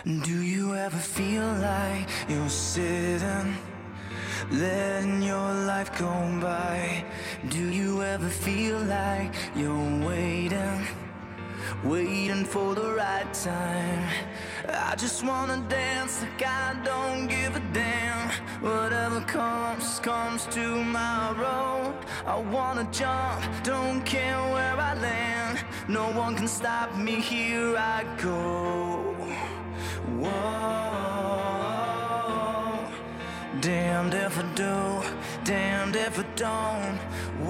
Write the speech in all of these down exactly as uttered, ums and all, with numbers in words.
Do you ever feel like you're sitting, letting your life go by? Do you ever feel like you're waiting, waiting for the right time? I just wanna dance like I don't give a damn. Whatever comes, comes tomorrow. I wanna jump, don't care where I land. No one can stop me, here I go. Whoa, damned if I do, damned if I don't.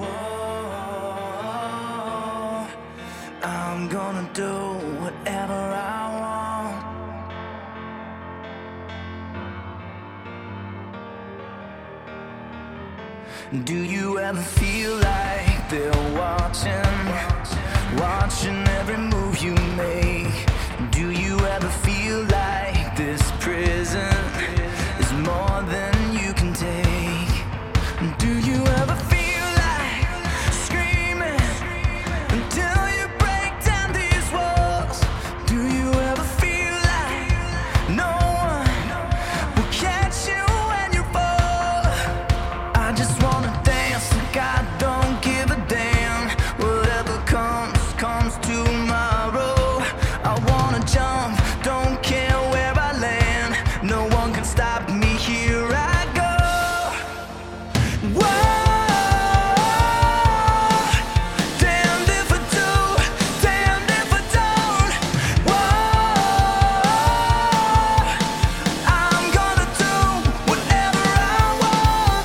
Whoa, I'm gonna do whatever I want. Do you ever feel like they're watching, watching every move you make? Do you ever feel like this prison is more than you can take? Do you ever feel like screaming until you break down these walls? Do you ever feel like no one will catch you when you fall? I just wanna dance like I don't give a damn. Whatever comes, comes tomorrow. I wanna jump, don't care where I land. No one can stop me, here I go. Whoa, damned if I do, damned if I don't. Whoa, I'm gonna do whatever I want.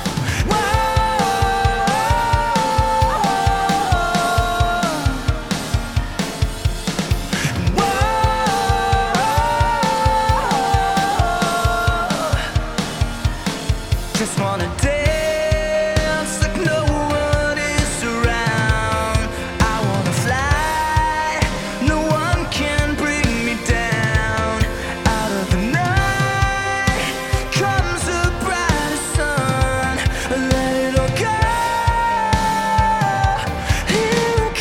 Whoa, just wanna dance like no one is around. I wanna fly, no one can bring me down. Out of the night comes a brighter sun. Let it all go, here I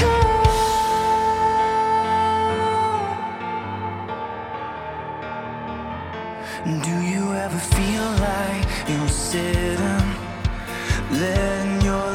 come. Do you ever feel like you're sitting, letting your